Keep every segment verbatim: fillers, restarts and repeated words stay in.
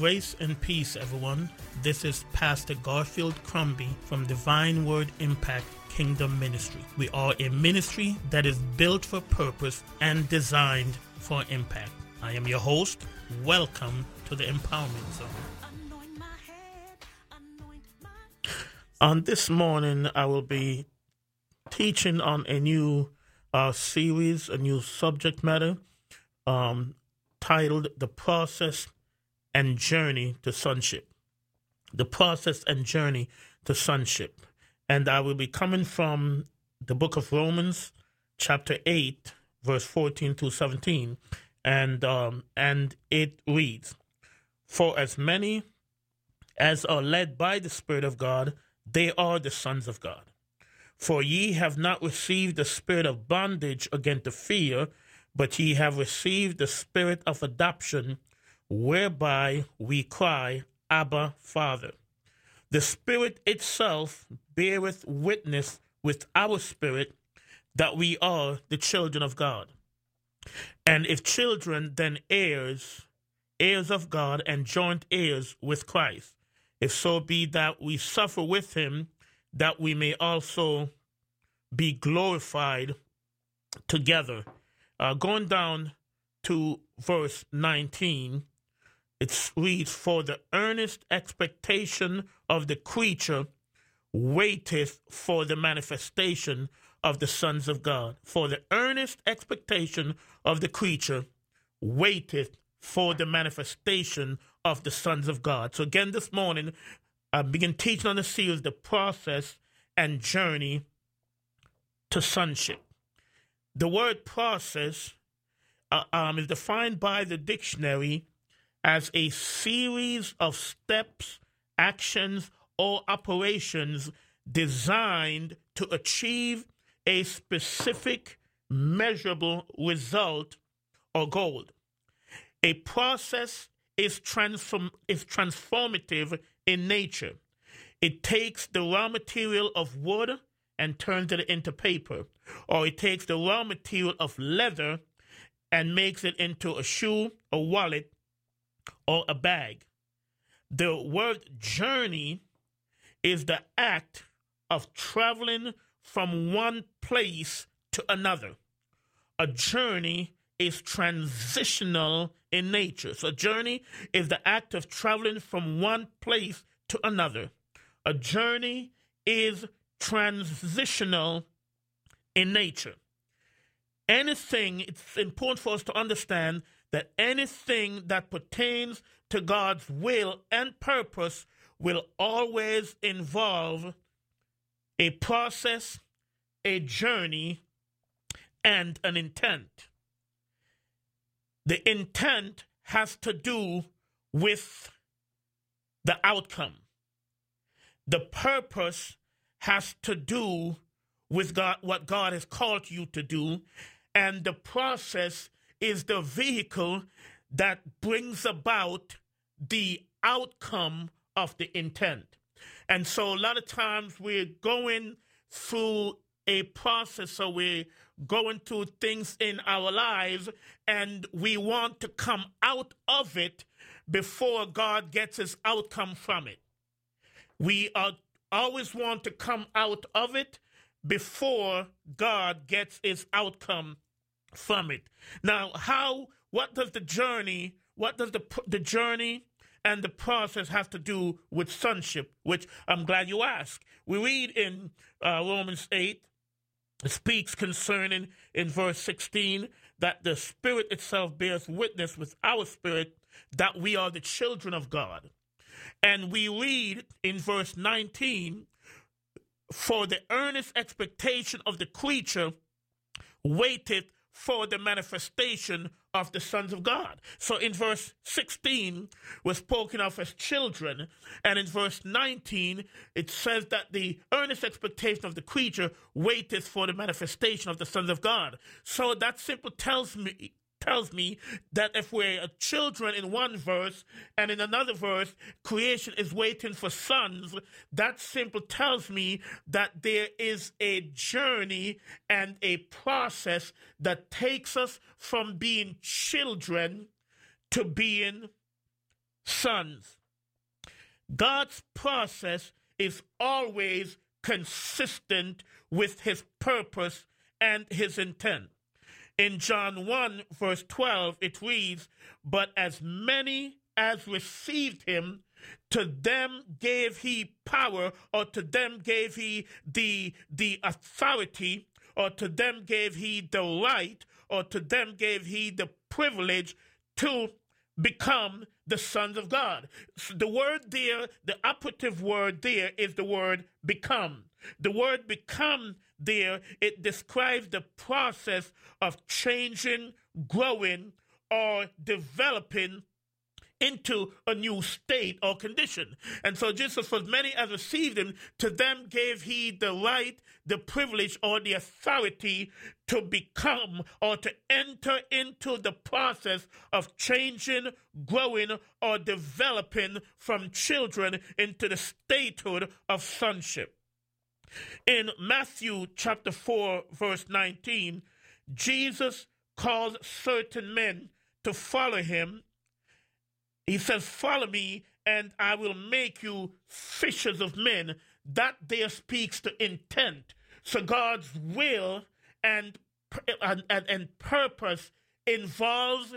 Grace and peace, everyone. This is Pastor Garfield Crombie from Divine Word Impact Kingdom Ministry. We are a ministry that is built for purpose and designed for impact. I am your host. Welcome to the Empowerment Zone. On this morning, I will be teaching on a new uh, series, a new subject matter um, titled The Process and Journey to Sonship. The Process and Journey to Sonship. And I will be coming from the book of Romans, chapter eight, verse fourteen to seventeen. And, um, and it reads, "For as many as are led by the Spirit of God, they are the sons of God. For ye have not received the spirit of bondage again to fear, but ye have received the spirit of adoption, whereby we cry, Abba, Father. The Spirit itself beareth witness with our spirit that we are the children of God. And if children, then heirs, heirs of God, and joint heirs with Christ, if so be that we suffer with him, that we may also be glorified together." Uh, going down to verse nineteen, it reads, "For the earnest expectation of the creature waiteth for the manifestation of the sons of God." For the earnest expectation of the creature waiteth for the manifestation of the sons of God. So again, this morning, I begin teaching on the series, The Process and Journey to Sonship. The word process uh, um, is defined by the dictionary as a series of steps, actions, or operations designed to achieve a specific measurable result or goal. A process is transform is transformative in nature. It takes the raw material of wood and turns it into paper, or it takes the raw material of leather and makes it into a shoe, a wallet, or a bag. The word journey is the act of traveling from one place to another. A journey is transitional in nature. So a journey is the act of traveling from one place to another. A journey is transitional in nature. Anything, it's important for us to understand that anything that pertains to God's will and purpose will always involve a process, a journey, and an intent. The intent has to do with the outcome. The purpose has to do with God, what God has called you to do, and the process is the vehicle that brings about the outcome of the intent. And so a lot of times we're going through a process, so we're going through things in our lives, and we want to come out of it before God gets his outcome from it. We are always want to come out of it before God gets his outcome from it. Now, how, what does the journey, what does the the journey and the process have to do with sonship, which I'm glad you asked. We read in uh, Romans eight, it speaks concerning in verse sixteen that the Spirit itself bears witness with our spirit that we are the children of God. And we read in verse nineteen, "For the earnest expectation of the creature waiteth for the manifestation of the sons of God." So in verse sixteen, we're spoken of as children. And in verse nineteen, it says that the earnest expectation of the creature waiteth for the manifestation of the sons of God. So that simply tells me tells me that if we're children in one verse and in another verse, creation is waiting for sons, that simply tells me that there is a journey and a process that takes us from being children to being sons. God's process is always consistent with his purpose and his intent. In John one, verse twelve, it reads, "But as many as received him, to them gave he power," or to them gave he the, the authority, or to them gave he the right, or to them gave he the privilege to become the sons of God. So the word there, the operative word there is the word become. The word become there, it describes the process of changing, growing, or developing into a new state or condition. And so Jesus, for as many as received him, to them gave he the right, the privilege, or the authority to become or to enter into the process of changing, growing, or developing from children into the statehood of sonship. In Matthew chapter four, verse nineteen, Jesus calls certain men to follow him. He says, "Follow me, and I will make you fishers of men." That there speaks to intent. So God's will and, and, and, and purpose involves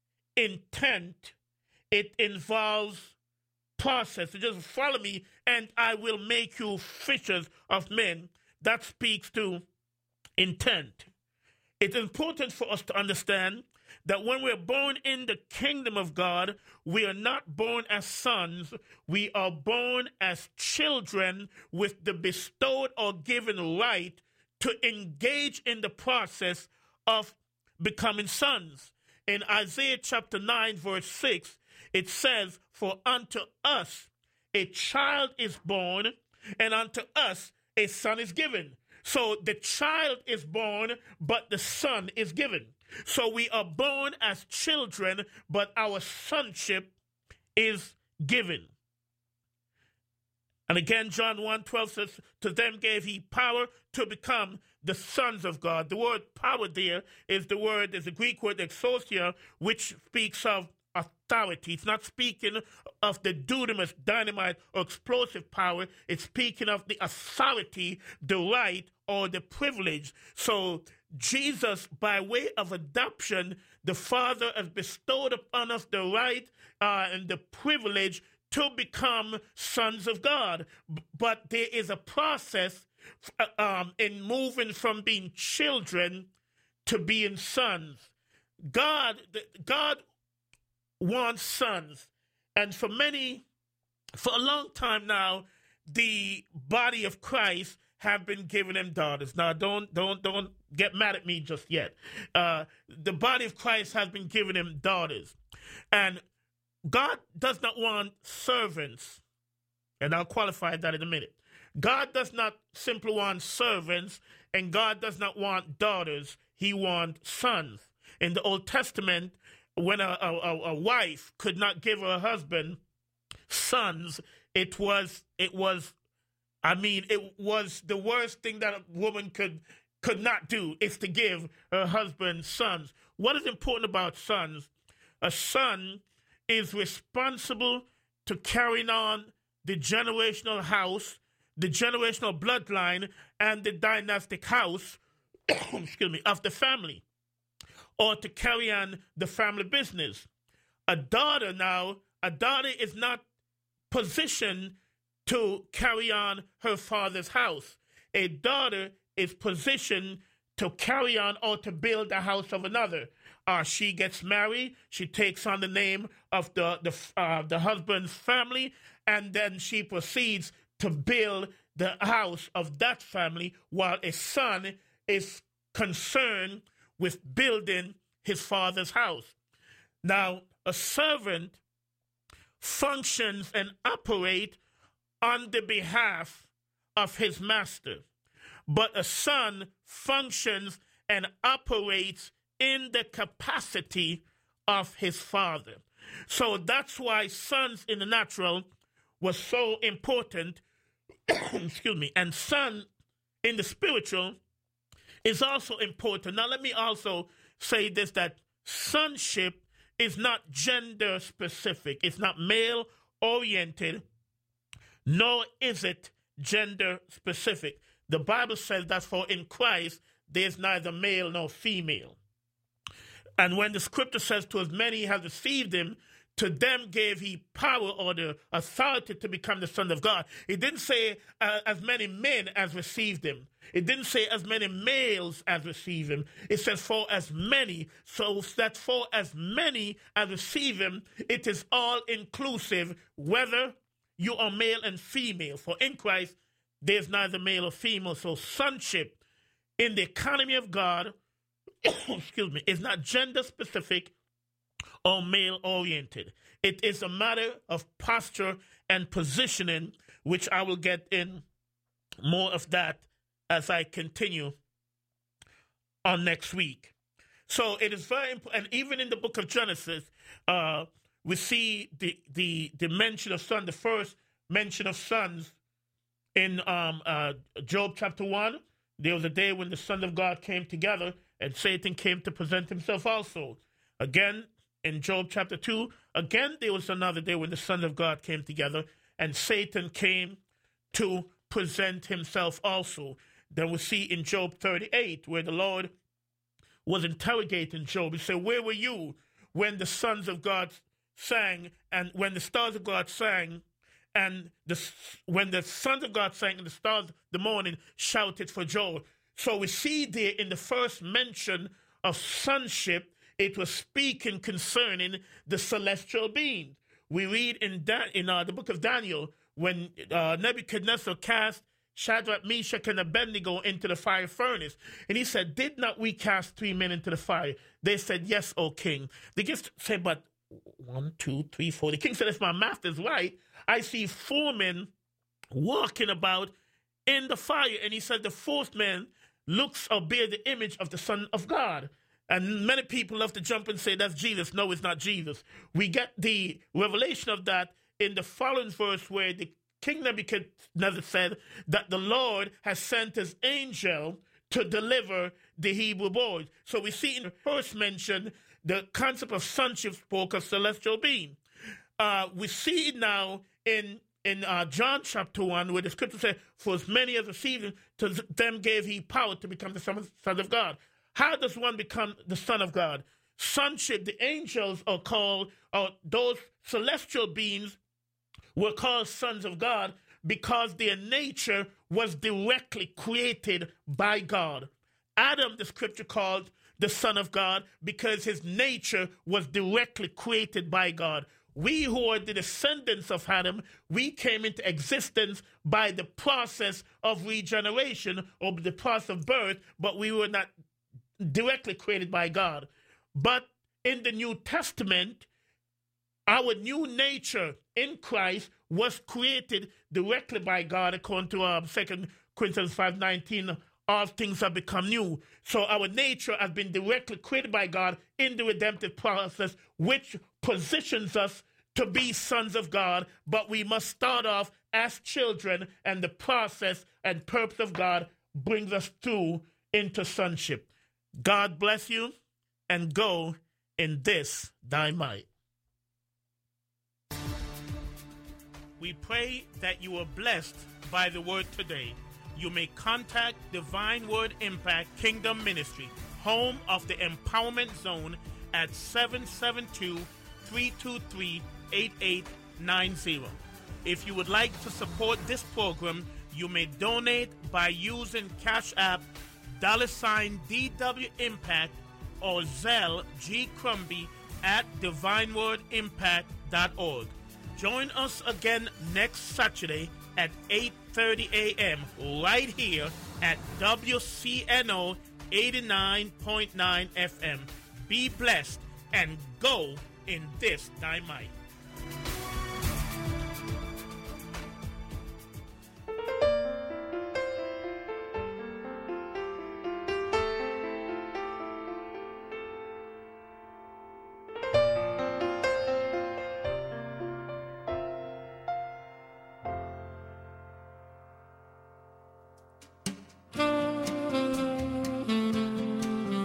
intent. It involves process. So just follow me, and I will make you fishers of men. That speaks to intent. It's important for us to understand that when we're born in the kingdom of God, we are not born as sons. We are born as children with the bestowed or given right to engage in the process of becoming sons. In Isaiah chapter nine, verse six, it says, "For unto us a child is born, and unto us a son is given." So the child is born, but the son is given. So we are born as children, but our sonship is given. And again, John one twelve says, "To them gave he power to become the sons of God." The word power there is the word, is the Greek word exousia, which speaks of authority. It's not speaking of the dunamis, dynamite, or explosive power. It's speaking of the authority, the right, or the privilege. So Jesus, by way of adoption, the Father has bestowed upon us the right uh, and the privilege to become sons of God. But there is a process um, in moving from being children to being sons. God, God wants sons. And for many, for a long time now, the body of Christ have been giving them daughters. Now, don't don't don't get mad at me just yet. Uh, the body of Christ has been giving them daughters. And God does not want servants. And I'll qualify that in a minute. God does not simply want servants, and God does not want daughters. He wants sons. In the Old Testament, when a, a, a wife could not give her husband sons, it was it was I mean, it was the worst thing that a woman could could not do, is to give her husband sons. What is important about sons? A son is responsible to carrying on the generational house, the generational bloodline, and the dynastic house, excuse me, of the family, or to carry on the family business. A daughter now, a daughter is not positioned to carry on her father's house. A daughter is positioned to carry on or to build the house of another. Uh, she gets married, she takes on the name of the, the, uh, the husband's family, and then she proceeds to build the house of that family, while a son is concerned with building his father's house. Now, a servant functions and operates on the behalf of his master, but a son functions and operates in the capacity of his father. So that's why sons in the natural was so important, excuse me, and son in the spiritual is also important. Now let me also say this, that sonship is not gender specific. It's not male oriented, nor is it gender specific. The Bible says that for in Christ there is neither male nor female. And when the scripture says, to as many have received him, to them gave he power or the authority to become the sons of God. It didn't say uh, as many men as received him. It didn't say as many males as received him. It says for as many. So that for as many as receive him, it is all inclusive, whether you are male and female. For in Christ, there's neither male or female. So sonship in the economy of God, excuse me, is not gender specific or male oriented. It is a matter of posture and positioning, which I will get in more of that as I continue on next week. So it is very important. And even in the book of Genesis, uh, we see the, the, the mention of son, the first mention of sons in um, uh, Job chapter one. There was a day when the sons of God came together and Satan came to present himself also. Again, in Job chapter two, again, there was another day when the sons of God came together and Satan came to present himself also. Then we see in Job thirty-eight where the Lord was interrogating Job. He said, where were you when the sons of God sang and when the stars of God sang and the, when the sons of God sang and the stars of the morning shouted for joy? So we see there in the first mention of sonship, it was speaking concerning the celestial beings. We read in Dan- in uh, the book of Daniel when uh, Nebuchadnezzar cast Shadrach, Meshach, and Abednego into the fire furnace. And he said, did not we cast three men into the fire? They said, yes, O king. They just said, but one, two, three, four. The king said, if my math is right, I see four men walking about in the fire. And he said, the fourth man looks or bear the image of the Son of God. And many people love to jump and say, that's Jesus. No, it's not Jesus. We get the revelation of that in the following verse where the King Nebuchadnezzar said that the Lord has sent his angel to deliver the Hebrew boys. So we see in the first mention, the concept of sonship spoke of celestial being. Uh, we see now in in uh, John chapter one, where the scripture says, for as many as received him, to them gave he power to become the son of God. How does one become the son of God? Sonship, the angels are called, or those celestial beings were called sons of God because their nature was directly created by God. Adam, the scripture called the son of God because his nature was directly created by God. We who are the descendants of Adam, we came into existence by the process of regeneration or the process of birth, but we were not directly created by God. But in the New Testament, our new nature in Christ was created directly by God, according to um, Second Corinthians five nineteen. All things have become new. So our nature has been directly created by God in the redemptive process, which positions us to be sons of God. But we must start off as children, and the process and purpose of God brings us through into sonship. God bless you, and go in this thy might. We pray that you are blessed by the word today. You may contact Divine Word Impact Kingdom Ministry, home of the Empowerment Zone, at seven seven two, three two three, eight eight nine zero. If you would like to support this program, you may donate by using Cash App, dollar sign D W Impact, or Zelle G. Crumby at divine word impact dot org. Join us again next Saturday at eight thirty a.m. right here at W C N O eighty-nine point nine F M. Be blessed and go in this thy might.